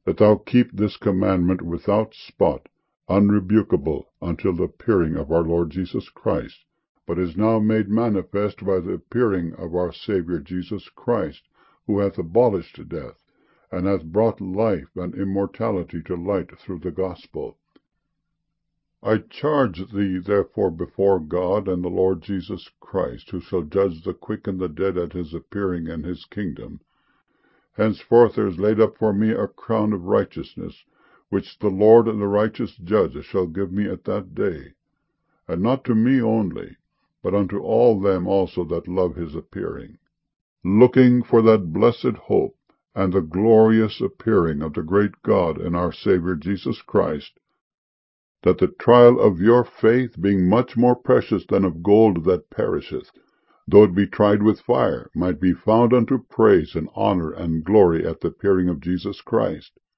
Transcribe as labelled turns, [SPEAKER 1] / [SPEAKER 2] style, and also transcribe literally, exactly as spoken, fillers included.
[SPEAKER 1] that thou keep this commandment without spot, unrebukable, until the appearing of our Lord Jesus Christ, but is now made manifest by the appearing of our Saviour Jesus Christ, who hath abolished death, and hath brought life and immortality to light through the gospel. I charge thee therefore before God and the Lord Jesus Christ, who shall judge the quick and the dead at his appearing in his kingdom, henceforth there is laid up for me a crown of righteousness, which the Lord and the righteous judge shall give me at that day, and not to me only, but unto all them also that love his appearing, looking for that blessed hope and the glorious appearing of the great God and our Saviour Jesus Christ, that the trial of your faith, being much more precious than of gold that perisheth, though it be tried with fire, might be found unto praise and honour and glory at the appearing of Jesus Christ,